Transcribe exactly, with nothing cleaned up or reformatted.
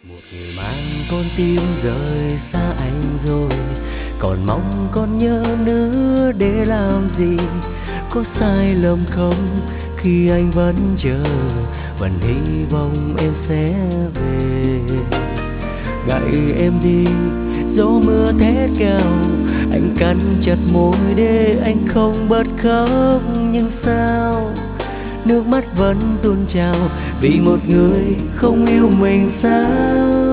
Một người mang con tim rời xa anh rồi, còn mong con nhớ nữa để làm gì? Có sai lầm không khi anh vẫn chờ, vẫn hy vọng em sẽ về. Gậy em đi, gió mưa thét gào, anh cắn chặt môi để anh không bật khóc. Nhưng sao nước mắt vẫn tuôn trào vì một người không yêu mình sao?